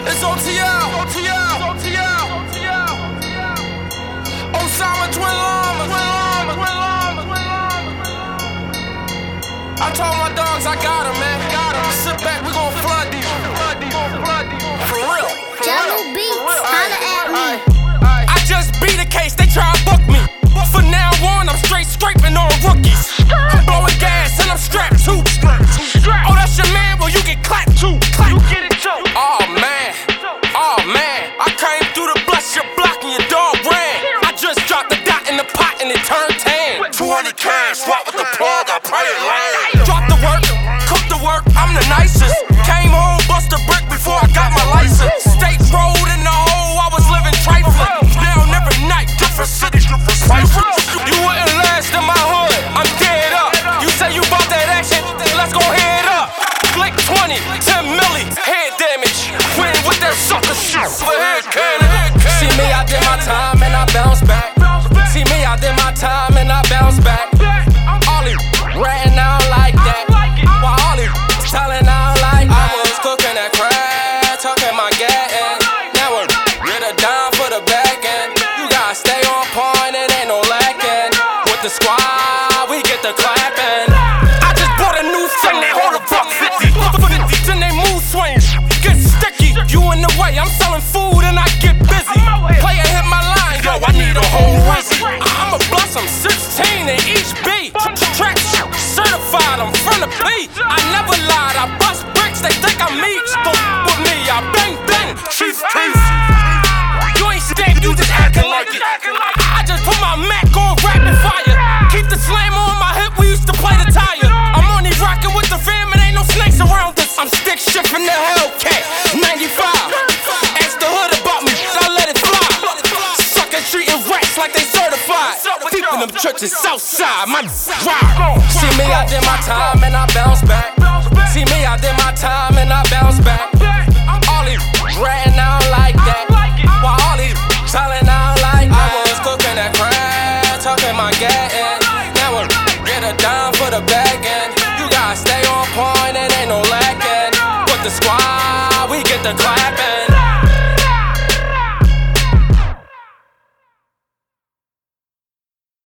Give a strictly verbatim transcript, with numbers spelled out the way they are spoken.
It's O T L. O T L. O T L. Osama Twin Llamas. I told my dogs I got 'em, man. Got 'em. Sit back, we gon' flood these. Flood these. Flood these. For real. Jello Beats, holla at me. I just beat a case, they try to book me. For now on, I'm straight scraping on rookies. I'm blowing gas and I'm strapped too. Oh, that's your man? Well, you get clapped too. You get it too. Oh man, oh man, I came through to bless your block and your dog ran. I just dropped the dot in the pot and it turned tan. two hundred cash, swap with the plug, I pray it land. Drop the work, cook the work, I'm the nicest. Came home, bust a brick before I got my license. State road in the hole, I was living trifling. Now every night, different cities, different prices. You wouldn't last in my hood, I'm dead up. You say you bought that action, let's go head up. Flick twenty, ten milli, head damage. Win with that sucker shit, for head cannon. See me, I did my time and I bounce back. See me, I did my time and I bounce back. All these ratting out like that. While all these telling out like that. I was cooking that crack, talking my gattin'. Now we're get a dime for the back end. You gotta stay on point, it ain't no lacking. With the squad, we get the clapping. I just bought a new thing, they hold a buck fifty. Then they move swings, get sticky. You in the way, I'm selling food and I get busy. Player hit my line, yo, I need a whole Rizzy. I'ma bless them, sixteen in each beat. Track certified, I'm from the beat. I never lied, I bust bricks, they think I'm meat. Don't with me, I bang bang, Chief Keef. You ain't stank, you just acting like it. I just put my Mac on rapid fire. Keep the slammer on my hip, we used to play the tire. I'm only rocking with the fam and ain't no snakes around us. I'm stick shifting the Hellcat, ninety-five. Ask the hood about me, I let it fly. Suckers treating rats like they certified. Keeping them churches outside, my ride. See me, I did my time and I bounce back. See me, I did my time and I bounce back. All these ratting out like that. While all these telling out like that. I was cooking that crack, talking my gattin'. Now we're get a dime for the back end. You gotta stay on point, it ain't no lacking. With the squad, we get the clapping.